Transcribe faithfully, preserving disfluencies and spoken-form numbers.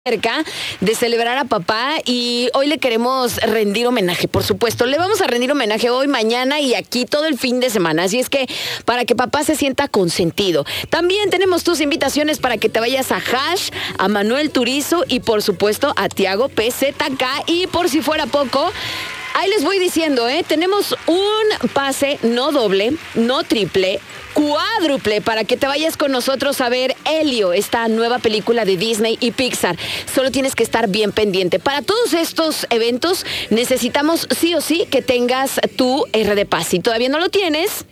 cerca de celebrar a papá y hoy le queremos rendir homenaje, por supuesto. Le vamos a rendir homenaje hoy, mañana y aquí todo el fin de semana. Así es que para que papá se sienta consentido. También tenemos tus invitaciones para que te vayas a Hash, a Manuel Turizo y por supuesto a Tiago P Z K. Y por si fuera poco, ahí les voy diciendo, ¿eh? Tenemos un pase no doble, no triple, cuádruple para que te vayas con nosotros a ver Elio, esta nueva película de Disney y Pixar. Solo tienes que estar bien pendiente. Para todos estos eventos necesitamos sí o sí que tengas tu R D Pass. Si todavía no lo tienes,